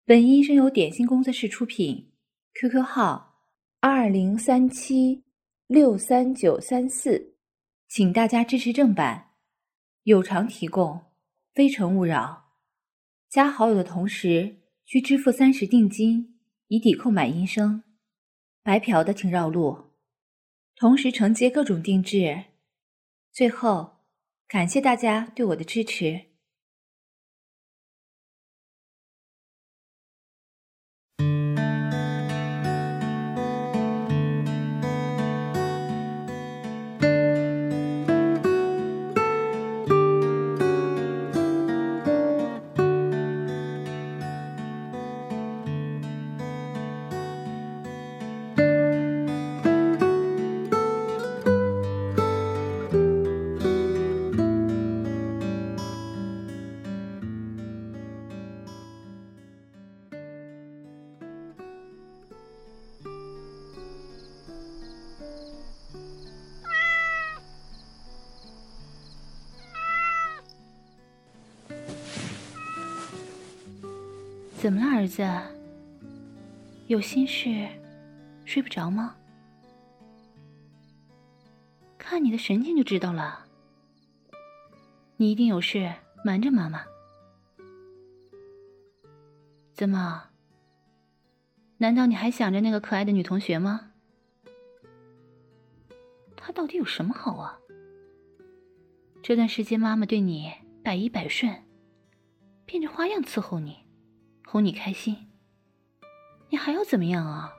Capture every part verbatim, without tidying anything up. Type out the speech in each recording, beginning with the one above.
本音声由点心工作室出品 ，Q Q 号二零三七六三九三四，请大家支持正版，有偿提供，非诚勿扰。加好友的同时需支付三十定金，以抵扣买音声。白嫖的请绕路，同时承接各种定制。最后，感谢大家对我的支持。 怎么了，儿子？有心事，睡不着吗？看你的神情就知道了，你一定有事瞒着妈妈。怎么？难道你还想着那个可爱的女同学吗？她到底有什么好啊？这段时间妈妈对你百依百顺，变着花样伺候你，哄你开心，你还要怎么样啊？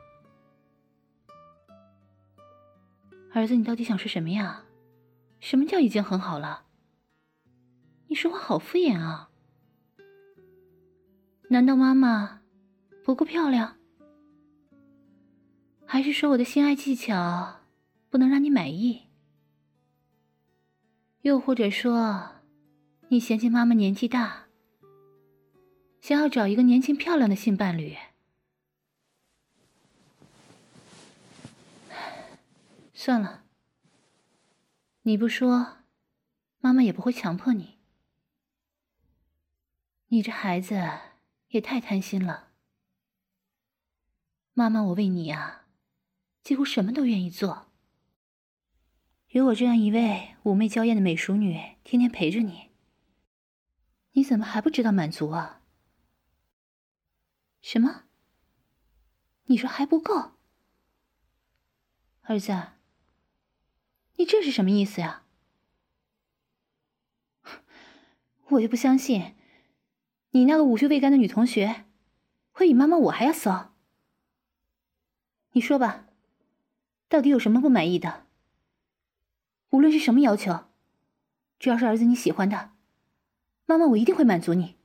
儿子，你到底想说什么呀？什么叫已经很好了？你说话好敷衍啊！难道妈妈不够漂亮？还是说我的性爱技巧不能让你满意？又或者说，你嫌弃妈妈年纪大，想要找一个年轻漂亮的性伴侣？算了，你不说，妈妈也不会强迫你。你这孩子也太贪心了。妈妈，我为你啊，几乎什么都愿意做。有我这样一位妩媚娇艳的美淑女天天陪着你，你怎么还不知道满足啊？什么？你说还不够？儿子，你这是什么意思呀？我就不相信，你那个无趣未干的女同学，会比妈妈我还要骚。你说吧，到底有什么不满意的？无论是什么要求，只要是儿子你喜欢的，妈妈我一定会满足你。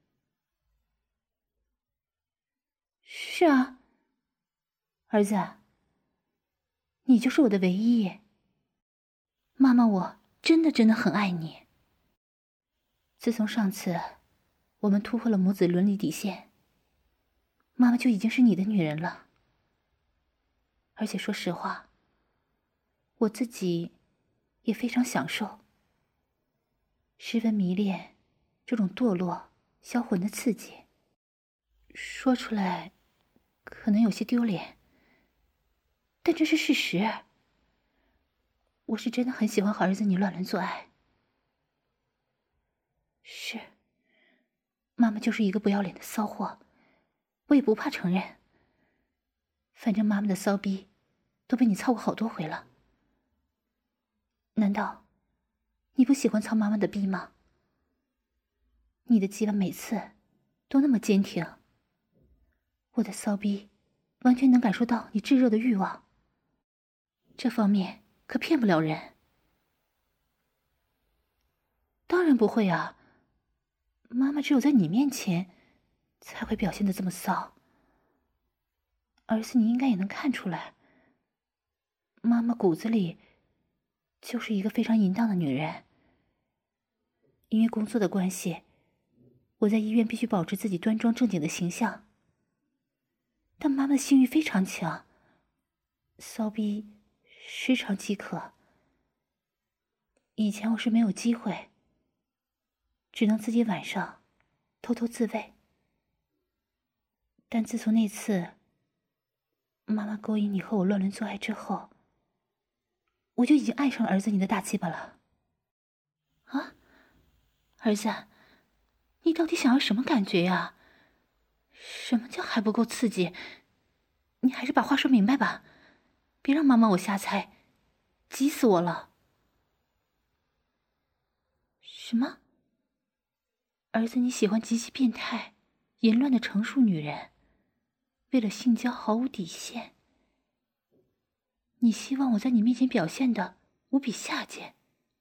是啊，儿子，你就是我的唯一。妈妈我真的真的很爱你。自从上次我们突破了母子伦理底线，妈妈就已经是你的女人了。而且说实话，我自己也非常享受，十分迷恋这种堕落销魂的刺激。说出来可能有些丢脸，但这是事实。我是真的很喜欢和儿子你乱伦做爱。是，妈妈就是一个不要脸的骚货，我也不怕承认。反正妈妈的骚逼都被你操过好多回了，难道你不喜欢操妈妈的逼吗？你的鸡巴每次都那么坚挺，我的骚逼完全能感受到你炙热的欲望，这方面可骗不了人。当然不会啊，妈妈只有在你面前才会表现得这么骚。儿子你应该也能看出来，妈妈骨子里就是一个非常淫荡的女人。因为工作的关系，我在医院必须保持自己端庄正经的形象，但妈妈的性欲非常强，骚逼时常饥渴。以前我是没有机会，只能自己晚上偷偷自慰。 但自从那次妈妈勾引你和我乱伦做爱之后，我就已经爱上了儿子你的大鸡巴了。啊，儿子，你到底想要什么感觉呀？什么叫还不够刺激？你还是把话说明白吧，别让妈妈我瞎猜，急死我了。什么？儿子你喜欢极其变态、淫乱的成熟女人，为了性交毫无底线。你希望我在你面前表现的无比下贱。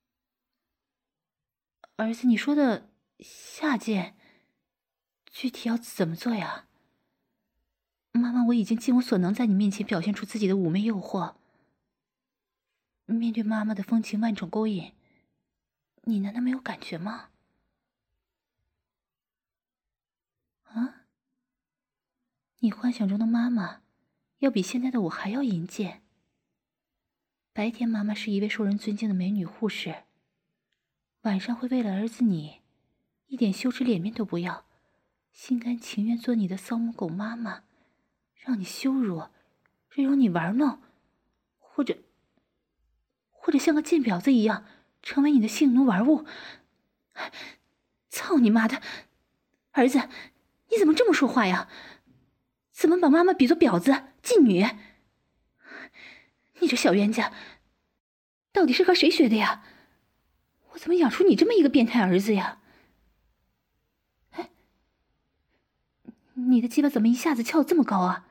儿子，你说的下贱，具体要怎么做呀？妈妈，我已经尽我所能在你面前表现出自己的妩媚诱惑。面对妈妈的风情万种勾引，你难道没有感觉吗？啊？你幻想中的妈妈，要比现在的我还要淫贱。白天妈妈是一位受人尊敬的美女护士，晚上会为了儿子你，一点羞耻脸面都不要，心甘情愿做你的骚母狗妈妈，让你羞辱，任由你玩弄，或者或者像个贱婊子一样成为你的性奴玩物。操你妈的，儿子，你怎么这么说话呀？怎么把妈妈比作婊子妓女？你这小冤家，到底是和谁学的呀？我怎么养出你这么一个变态儿子呀？哎，你的鸡巴怎么一下子翘得这么高啊？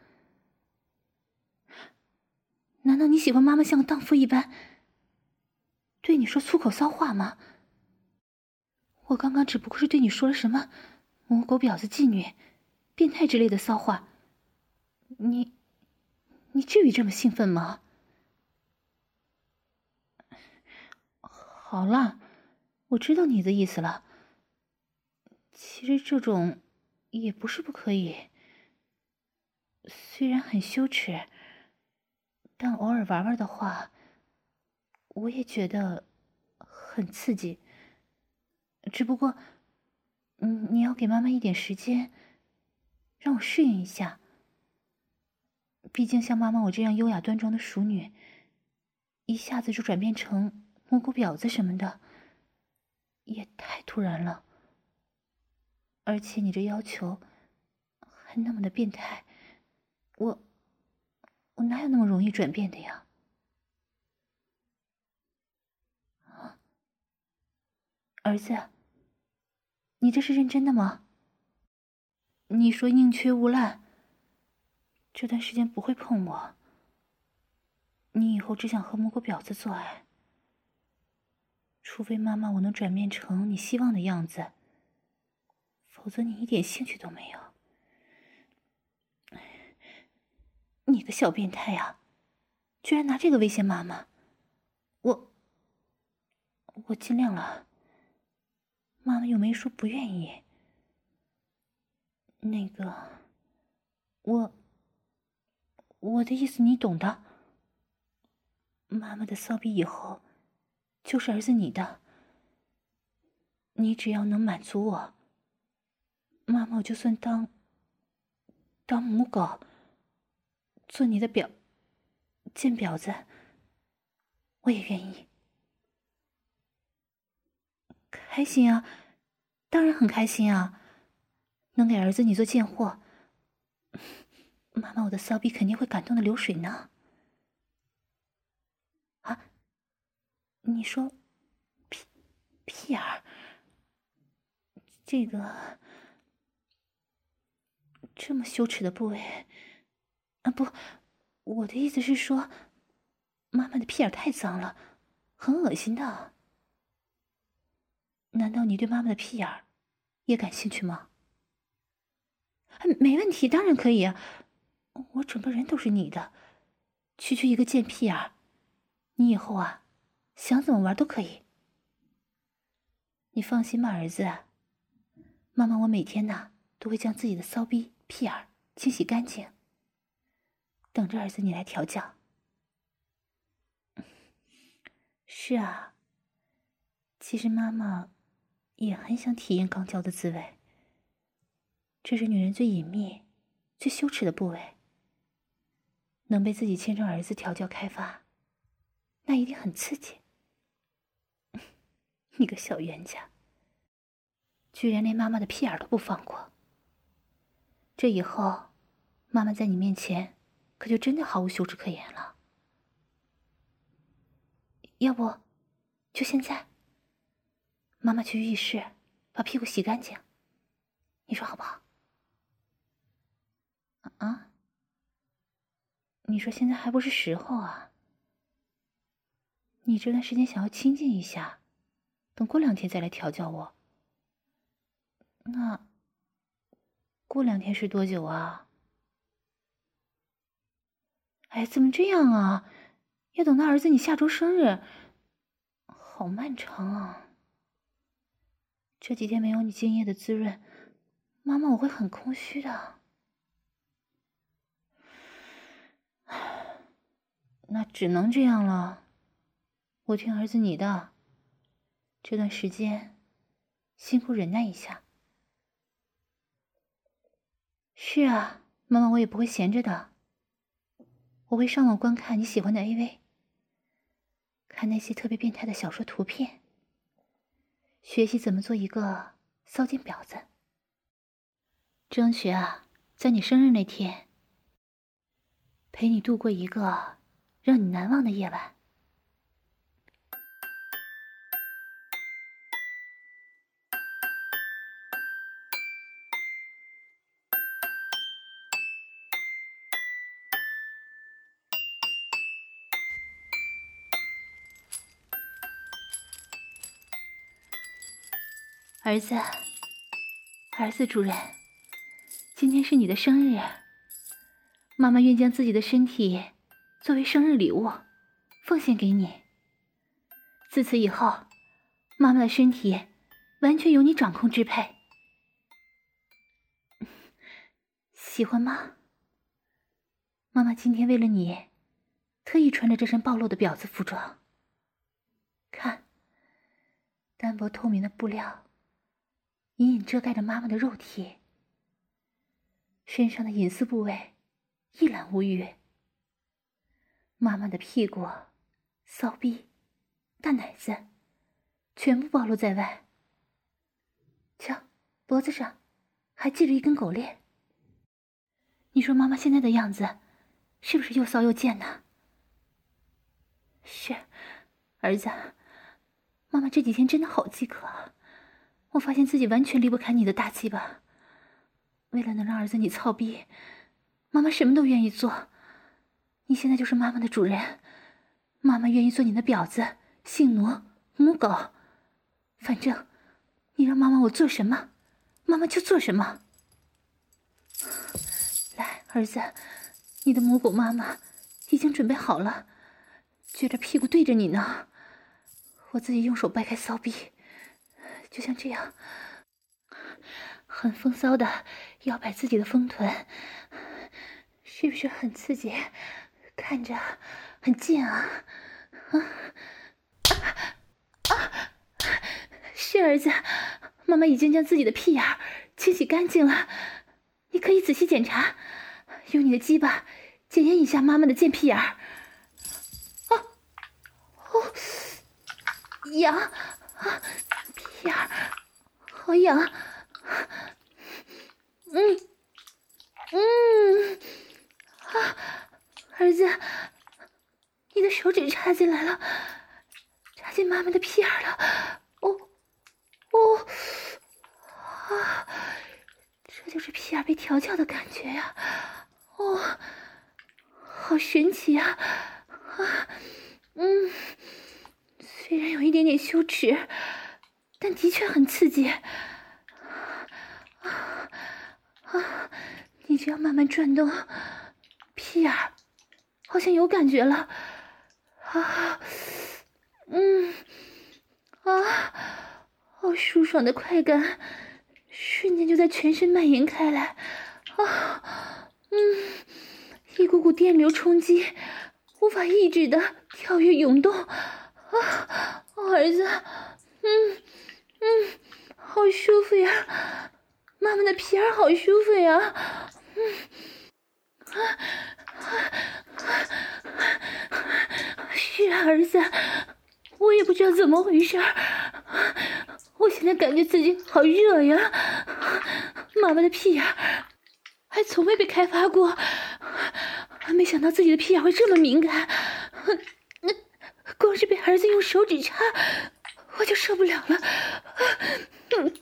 难道你喜欢妈妈像个荡妇一般对你说粗口骚话吗？我刚刚只不过是对你说了什么母狗婊子妓女变态之类的骚话，你你至于这么兴奋吗？好了，我知道你的意思了。其实这种也不是不可以，虽然很羞耻，但偶尔玩玩的话，我也觉得很刺激。只不过，嗯，你要给妈妈一点时间，让我适应一下。毕竟像妈妈我这样优雅端庄的淑女，一下子就转变成蘑菇婊子什么的，也太突然了。而且你这要求还那么的变态，我我哪有那么容易转变的呀？啊，儿子，你这是认真的吗？你说宁缺毋滥，这段时间不会碰我，你以后只想和蘑菇婊子做爱，除非妈妈我能转变成你希望的样子，否则你一点兴趣都没有。你个小变态呀，居然拿这个威胁妈妈！我我尽量了，妈妈又没说不愿意。那个，我我的意思你懂的。妈妈的骚逼以后就是儿子你的，你只要能满足我，妈妈我就算当当母狗，做你的婊贱婊子，我也愿意。开心啊，当然很开心啊，能给儿子你做贱货，妈妈我的骚逼肯定会感动的流水呢。啊，你说屁屁眼儿，这个这么羞耻的部位啊？不，我的意思是说，妈妈的屁眼太脏了，很恶心的。难道你对妈妈的屁眼儿也感兴趣吗？没问题，当然可以啊，我整个人都是你的，区区一个贱屁眼儿，你以后啊，想怎么玩都可以。你放心吧，儿子，妈妈我每天呢都会将自己的骚逼屁眼儿清洗干净，等着儿子你来调教。是啊，其实妈妈也很想体验肛交的滋味，这是女人最隐秘、 最羞耻的部位，能被自己亲生儿子调教开发，那一定很刺激。你个小冤家，居然连妈妈的屁眼都不放过。这以后，妈妈在你面前可就真的毫无羞耻可言了。要不，就现在，妈妈去浴室把屁股洗干净，你说好不好？啊？你说现在还不是时候啊？你这段时间想要清静一下，等过两天再来调教我。那过两天是多久啊？哎，怎么这样啊？要等到儿子你下周生日，好漫长啊！这几天没有你精液的滋润，妈妈我会很空虚的。那只能这样了，我听儿子你的。这段时间辛苦忍耐一下。是啊，妈妈我也不会闲着的，我会上网观看你喜欢的 A V， 看那些特别变态的小说图片，学习怎么做一个骚劲婊子，争取啊在你生日那天陪你度过一个让你难忘的夜晚。儿子，儿子主人，今天是你的生日，妈妈愿将自己的身体作为生日礼物奉献给你。自此以后，妈妈的身体完全由你掌控支配。喜欢吗？妈妈今天为了你特意穿着这身暴露的婊子服装，看，单薄透明的布料隐隐遮盖着妈妈的肉体，身上的隐私部位一览无余。妈妈的屁股、骚逼、大奶子全部暴露在外。瞧，脖子上还系着一根狗链。你说妈妈现在的样子是不是又骚又贱呢？是，儿子，妈妈这几天真的好饥渴啊，我发现自己完全离不开你的大鸡巴。为了能让儿子你操逼，妈妈什么都愿意做。你现在就是妈妈的主人，妈妈愿意做你的婊子、性奴、母狗，反正你让妈妈我做什么，妈妈就做什么。来，儿子，你的母狗妈妈已经准备好了，撅着屁股对着你呢。我自己用手掰开骚逼，就像这样，很风骚的摇摆自己的丰臀，是不是很刺激？看着很贱啊！啊啊啊！是儿子，妈妈已经将自己的屁眼清洗干净了，你可以仔细检查，用你的鸡巴检验一下妈妈的贱屁眼儿。啊哦，痒啊！屁眼儿好痒，嗯嗯啊！儿子，你的手指插进来了，插进妈妈的屁眼了。哦哦啊！这就是屁眼被调教的感觉呀！哦，好神奇啊！啊，嗯，虽然有一点点羞耻，但的确很刺激。啊啊！你这样慢慢转动，屁眼好像有感觉了。啊，嗯，啊，好舒爽的快感，瞬间就在全身蔓延开来。啊，嗯，一股股电流冲击，无法抑制的跳跃涌动。啊，儿子，嗯嗯，好舒服呀，妈妈的皮儿好舒服呀。嗯是啊，儿子，我也不知道怎么回事，我现在感觉自己好热呀，妈妈的屁眼还从未被开发过，没想到自己的屁眼会这么敏感，那光是被儿子用手指插，我就受不了了。嗯，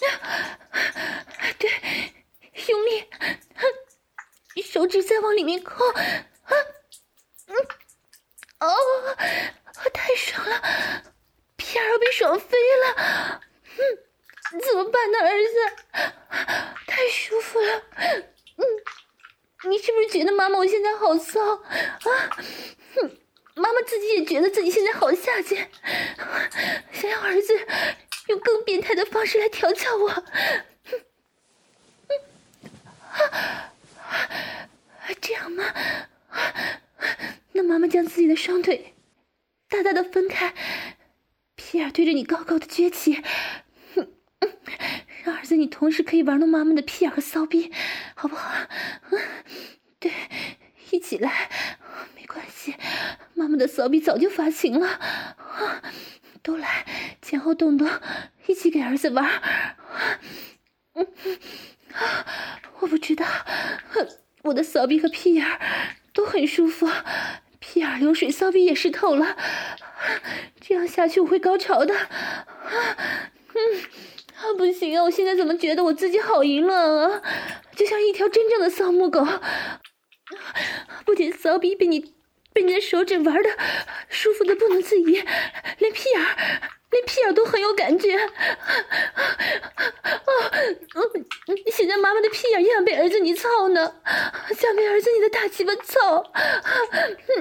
对，用力，手指再往里面扣，啊，嗯，哦，太爽了，屁眼要被爽飞了，嗯，怎么办呢，儿子？太舒服了，嗯，你是不是觉得妈妈我现在好骚啊？嗯，妈妈自己也觉得自己现在好下贱，想要儿子用更变态的方式来调教我。嗯嗯啊这样吗？那妈妈将自己的双腿大大的分开，屁眼对着你高高的撅起，让儿子你同时可以玩弄妈妈的屁眼和骚逼，好不好？嗯，对，一起来，没关系，妈妈的骚逼早就发情了，都来，前后动动，一起给儿子玩。嗯，我不知道，我的骚逼和屁眼都很舒服，屁眼流水，骚逼也湿透了，这样下去我会高潮的。嗯，啊不行啊，我现在怎么觉得我自己好淫乱啊，就像一条真正的骚母狗，不仅骚逼被你被你的手指玩的舒服的不能自已，连屁眼连屁眼都很有感觉。哦，嗯，现在妈妈的屁眼也想被儿子你操呢，想被儿子你的大鸡巴操。嗯，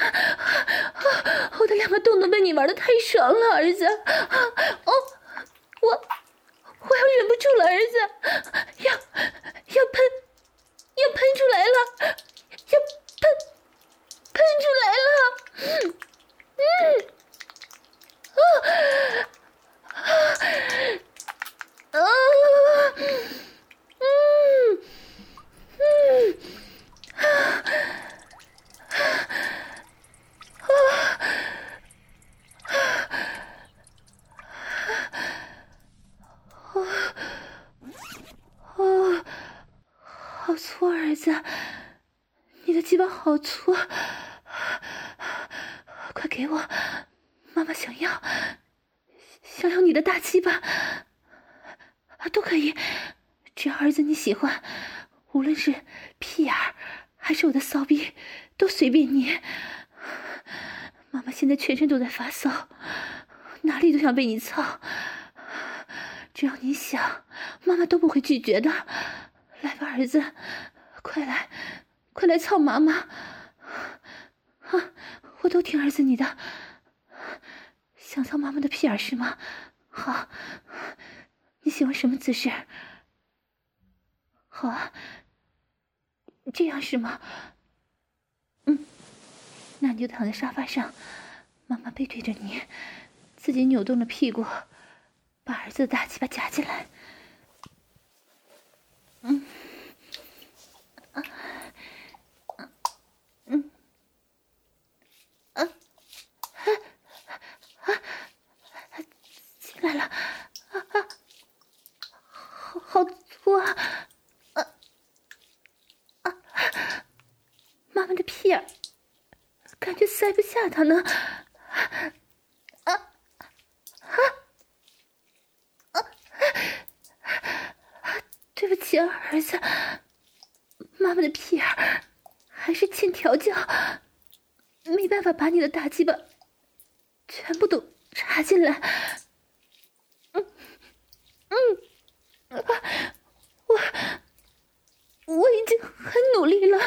我的两个洞洞被你玩的太爽了，儿子。哦，我我要忍不住了，儿子，要要喷，要喷出来了，要喷喷出来了。嗯嗯。啊啊啊！嗯嗯啊啊啊！好粗，儿子，你的鸡巴好粗，快给我，妈妈想要。想要你的大鸡巴啊，都可以，只要儿子你喜欢，无论是屁眼儿还是我的骚逼，都随便你。妈妈现在全身都在发骚，哪里都想被你操，只要你想，妈妈都不会拒绝的。来吧，儿子，快来，快来操妈妈！啊，我都听儿子你的。想操妈妈的屁眼是吗？好，你喜欢什么姿势？好啊，这样是吗？嗯，那你就躺在沙发上，妈妈背对着你，自己扭动着屁股，把儿子的大鸡巴夹进来。嗯，啊，嗯，啊，啊，啊，进来了，啊啊，好好粗啊！啊啊，妈妈的屁眼，感觉塞不下它呢。啊啊啊！对不起啊，儿子，妈妈的屁眼还是欠调教，没办法把你的大鸡巴全部都插进来。嗯嗯，啊，我我已经很努力了，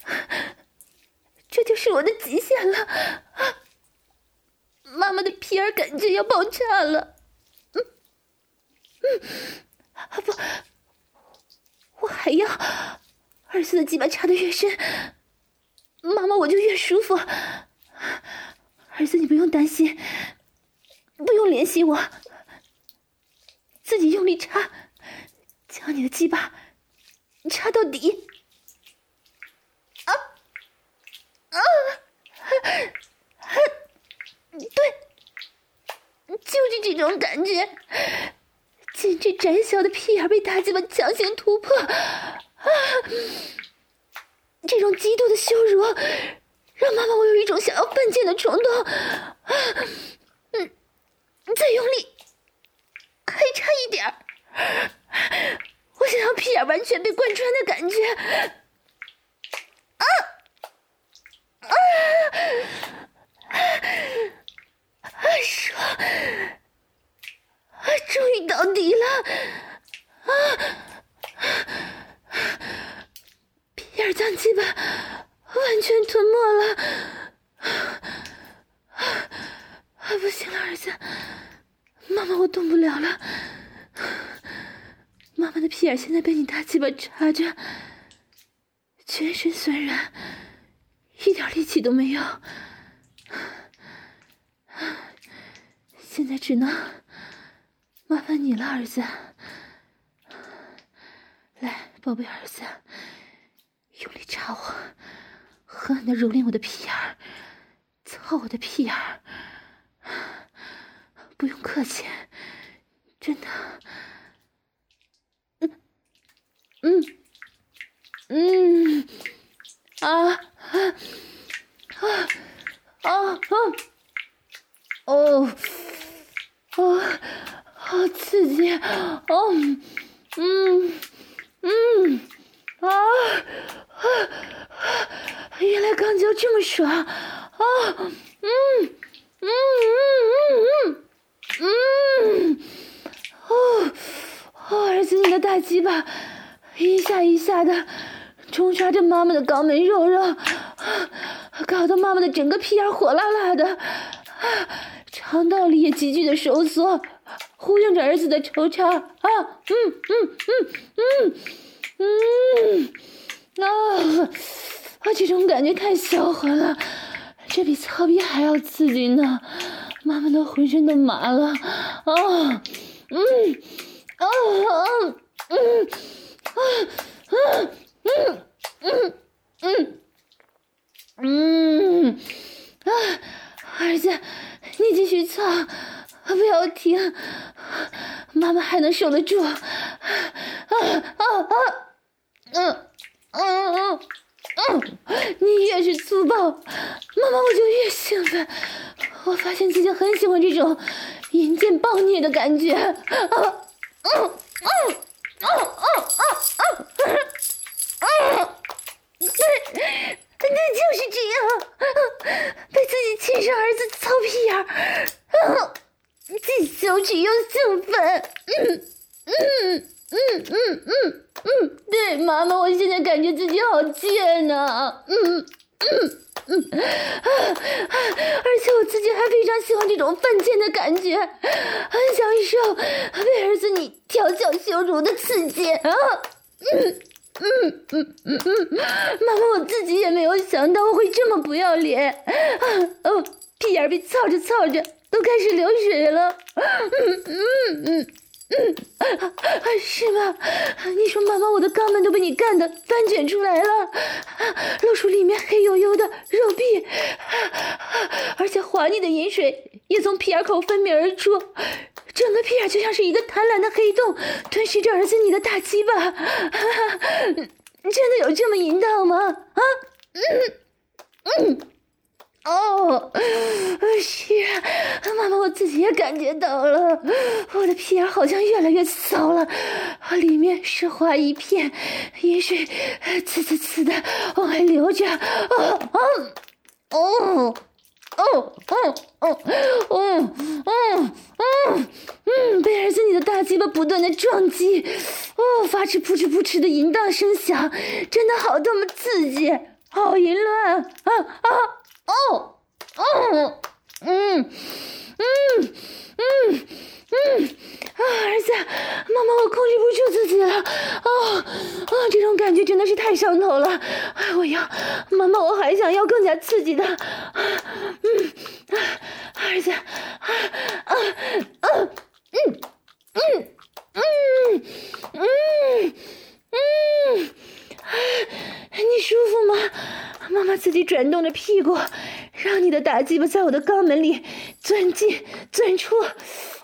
这就是我的极限了。啊，妈妈的屁眼感觉要爆炸了。嗯嗯，啊不，我还要，儿子的鸡巴插得越深，妈妈我就越舒服。儿子你不用担心，不用联系我，自己用力插，将你的鸡巴插到底。 种感觉，简直窄小的屁眼被大鸡巴强行突破啊！这种极度的羞辱让妈妈我有一种想要犯贱的冲动啊！嗯，再用力，还差一点儿，我想要屁眼完全被贯穿的感觉啊！啊！啊！爽！啊！终于到底了！啊！屁眼将鸡巴完全吞没了！啊！不行了，儿子，妈妈我动不了了。妈妈的屁眼现在被你大鸡巴插着，全身酸软，一点力气都没有。现在只能麻烦你了，儿子。来，宝贝儿子，用力插我，狠狠地蹂躏我的屁眼儿，操我的屁眼儿。不用客气，真的。嗯嗯嗯啊啊啊啊啊！哦哦，好刺激！哦，嗯嗯啊啊！原来肛交这么爽啊！嗯嗯嗯嗯嗯哦哦，儿子，你的大鸡巴一下一下的冲刷着妈妈的肛门肉肉，搞得妈妈的整个屁眼火辣辣的。肠道里也急剧的收缩，呼应着儿子的抽插啊！嗯嗯嗯嗯嗯啊啊！这种感觉太销魂了，这比操逼还要刺激呢！妈妈都浑身都麻了啊！嗯啊啊嗯啊啊嗯嗯嗯嗯啊！儿子，你继续操，不要停，妈妈还能受得住。啊啊啊！嗯嗯嗯嗯，你越是粗暴，妈妈我就越兴奋。我发现自己很喜欢这种淫贱暴虐的感觉。啊嗯嗯嗯嗯嗯嗯嗯，对。对，就是这样，被自己亲生儿子操屁眼儿，既羞耻又兴奋。嗯嗯嗯嗯嗯嗯，对，妈妈，我现在感觉自己好贱呐。嗯嗯嗯，而且我自己还非常喜欢这种犯贱的感觉，很享受被儿子你调教羞辱的刺激啊。嗯。嗯嗯嗯嗯，妈妈，我自己也没有想到我会这么不要脸啊！哦，屁眼被操着操着都开始流水了。嗯嗯嗯嗯，啊啊，是吗？你说妈妈，我的肛门都被你干的翻卷出来了，啊，露出里面黑黝黝的肉壁，啊，而且滑腻的饮水也从屁眼口分泌而出。整个屁眼就像是一个贪婪的黑洞，吞噬着儿子你的大鸡巴。啊、真的有这么淫荡吗？啊，嗯嗯，哦，是，妈妈，我自己也感觉到了，我的屁眼好像越来越骚了，里面湿滑一片，饮水呲呲呲的往外流着。哦哦哦。哦哦哦哦哦哦嗯，被儿子你的大鸡巴不断的撞击，哦，发出噗嗤噗嗤的淫荡声响，真的好他妈刺激，好淫乱啊啊哦哦嗯嗯嗯嗯啊，儿子，妈妈，我控制不住自己了，哦哦，这种感觉真的是太上头了，我要，妈妈，我还想要更加刺激的，嗯，啊，儿子，啊啊啊，嗯嗯嗯嗯嗯，你舒服吗？妈妈自己转动着屁股，让你的大鸡巴在我的肛门里钻进钻出。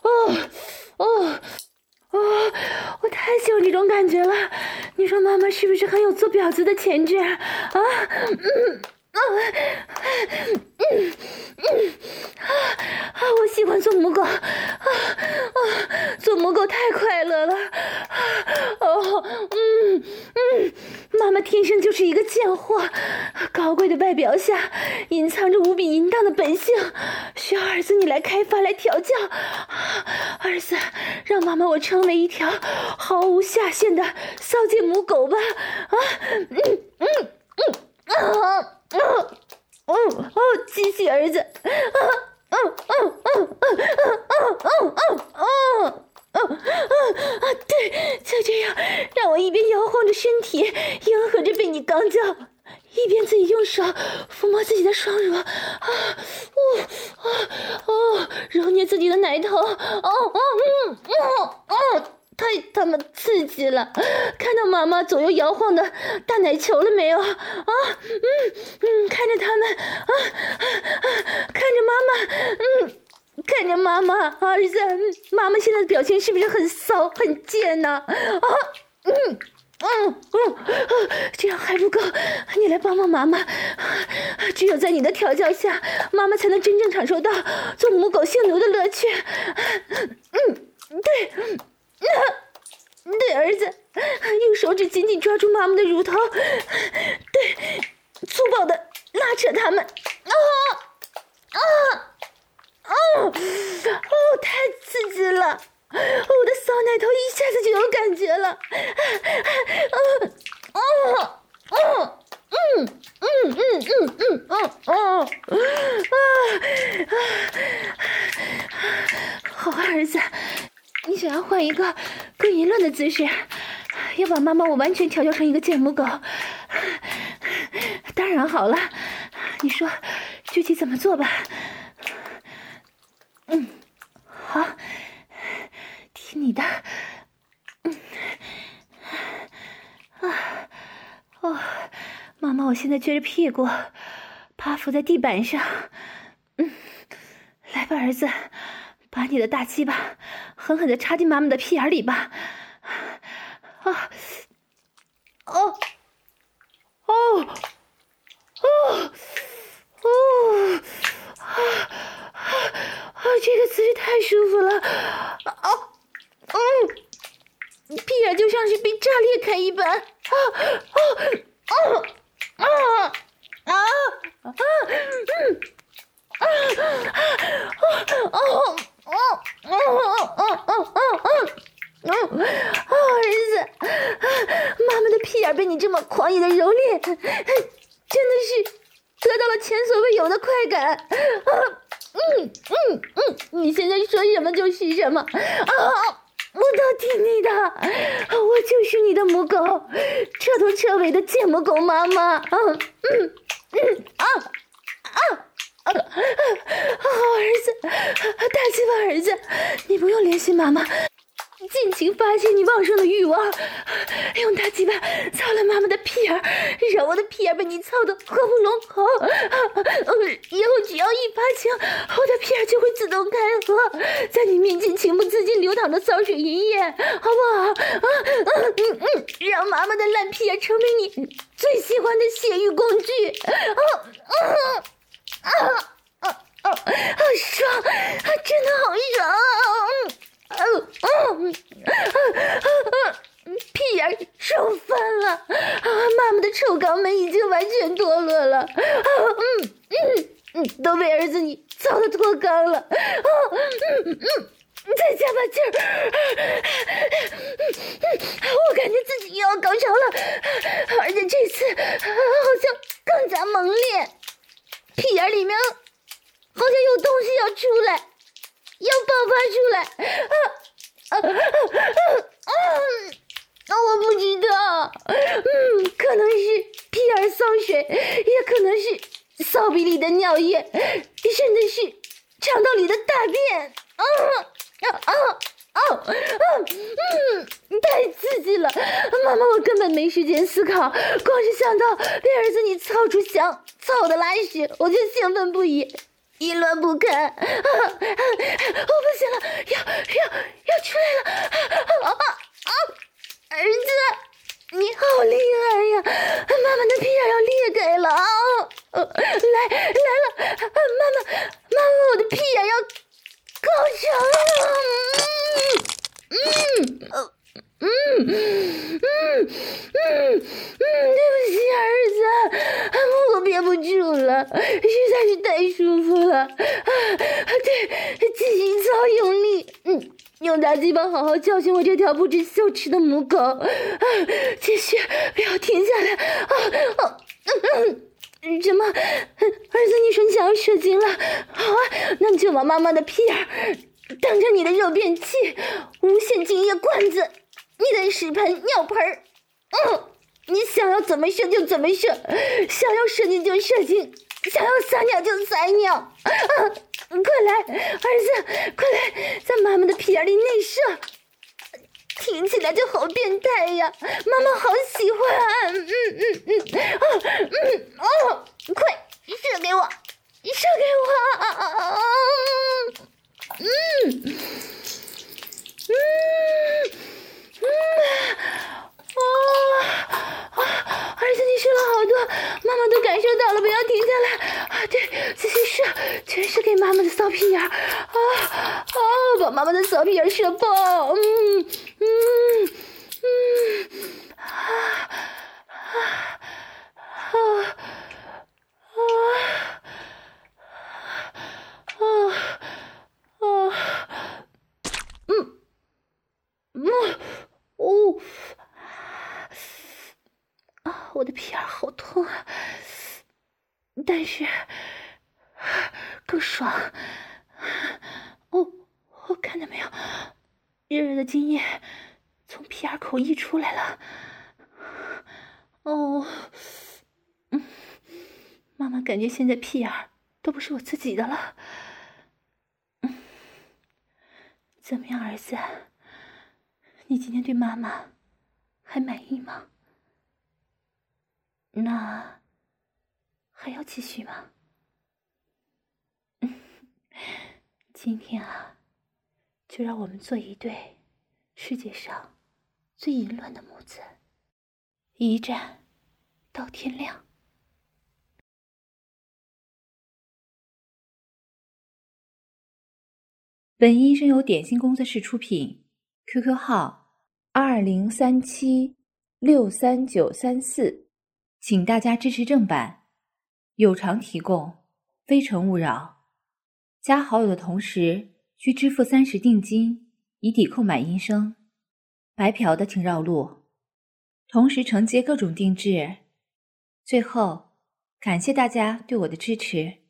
哦哦哦，我太喜欢这种感觉了。你说妈妈是不是很有做婊子的潜质啊？嗯啊嗯嗯啊！我喜欢做母狗啊啊！做母狗太快乐了哦嗯嗯，妈妈天生就是一个贱货，高贵的外表下隐藏着无比淫荡的本性，需要儿子你来开发来调教。儿子，让妈妈我成为一条毫无下限的骚贱母狗吧！啊嗯嗯嗯啊啊！哦哦，继续儿子，啊啊啊啊啊啊啊啊啊啊！对，就这样，让我一边摇晃着身体，迎合着被你刚叫，一边自己用手抚摸自己的双乳，啊哦啊哦，揉捏自己的奶头，哦哦嗯哦哦。太他妈刺激了！看到妈妈左右摇晃的大奶球了没有？啊，嗯嗯，看着他们，啊啊啊，看着妈妈，嗯，看着妈妈，儿子，妈妈现在的表情是不是很骚、很贱呢？啊，嗯嗯嗯，这样还不够，你来帮帮妈妈。只有在你的调教下，妈妈才能真正享受到做母狗性奴的乐趣。嗯，对。对，儿子，用手指紧紧抓住妈妈的乳头，对，粗暴的拉扯他们，啊啊啊哦，太刺激了！我的骚奶头一下子就有感觉了，啊啊啊嗯嗯嗯嗯嗯嗯哦啊啊！好儿子。你想要换一个更淫乱的姿势，要把妈妈我完全调教成一个贱母狗，当然好了，你说具体怎么做吧？嗯，好，听你的。嗯，啊，哦，妈妈我现在撅着屁股趴伏在地板上，嗯，来吧儿子，把你的大鸡巴狠狠地插进妈妈的屁眼里吧！啊，哦，哦，哦，哦，啊啊！这个姿势太舒服了，啊，嗯，屁眼就像是被炸裂开一般，啊，啊，啊，啊，啊，啊，嗯，啊，啊，哦。哦哦哦哦哦哦哦！儿子，妈妈的屁眼被你这么狂野的蹂躏，真的是得到了前所未有的快感。啊，嗯嗯嗯，你现在说什么就是什么啊！我都听你的，我就是你的母狗，彻头彻尾的贱母狗妈妈。啊嗯嗯啊啊！啊，好儿子，大鸡巴儿子，你不用联系妈妈，尽情发泄你旺盛的欲望，用大鸡巴操了妈妈的屁眼，让我的屁眼被你操得合不拢口。以后只要一发情，我的屁眼就会自动开合，在你面前情不自禁流淌的骚水银液，好不好？啊嗯嗯嗯，让妈妈的烂屁眼成为你最喜欢的泄欲工具。啊啊！啊啊啊！好爽，真的好爽！嗯嗯嗯，屁眼爽翻了！啊，妈妈的臭肛门已经完全脱落了！啊嗯嗯嗯，都被儿子你操得脱肛了！啊嗯嗯，再加把劲儿！我感觉自己又要高潮了，而且这次好像更加猛烈。屁眼里面好像有东西要出来，要爆发出来！啊啊啊啊啊！我不知道，嗯，可能是屁眼骚水，也可能是骚逼里的尿液，甚至是肠道里的大便。啊啊啊啊啊！嗯，太刺激了，妈妈，我根本没时间思考，光是想到被儿子你操出香。操的拉屎，我就兴奋不已。 一乱不堪，啊啊！我不行了，要要要出来了！啊啊啊！儿子，你好厉害呀！妈妈的屁眼要裂开了啊！呃、来来了，妈妈妈妈，我的屁眼要高潮了！嗯嗯呃嗯嗯嗯嗯，对不起，儿子，我憋不住了，实在是太舒服了。啊，对，继续操用力，嗯，用大鸡巴好好教训我这条不知羞耻的母狗。啊，继续，不要停下来。啊啊嗯嗯，什么？儿子，你说你想要射精了？好啊，那你就往妈妈的屁眼当着你的肉便器、无线精液罐子、你的屎盆、尿盆儿，嗯，你想要怎么射就怎么射，想要射精就射精，想要撒尿就撒尿，啊！快来，儿子，快来，在妈妈的屁眼里内射，听起来就好变态呀！妈妈好喜欢啊！嗯嗯嗯，啊嗯哦，快射给我，射给我！啊啊啊！嗯嗯嗯啊啊！儿子，你射了好多，妈妈都感受到了，不要停下来啊！对，继续射，全是给妈妈的骚屁眼儿啊啊！把妈妈的骚屁眼射爆！嗯嗯嗯啊啊啊啊啊啊！嗯嗯哦啊！我的屁眼好痛啊，但是更爽。哦，我看到没有，热热的精液从屁眼口溢出来了。哦，嗯，妈妈感觉现在屁眼都不是我自己的了。嗯，怎么样，儿子？你今天对妈妈还满意吗？那还要继续吗？嗯，今天啊，就让我们做一对世界上最淫乱的母子，一战到天亮。 本音声由点心工作室出品 ，Q Q 号二零三七六三九三四，请大家支持正版，有偿提供，非诚勿扰。加好友的同时需支付三十定金，以抵扣买音声。白嫖的请绕路，同时承接各种定制。最后，感谢大家对我的支持。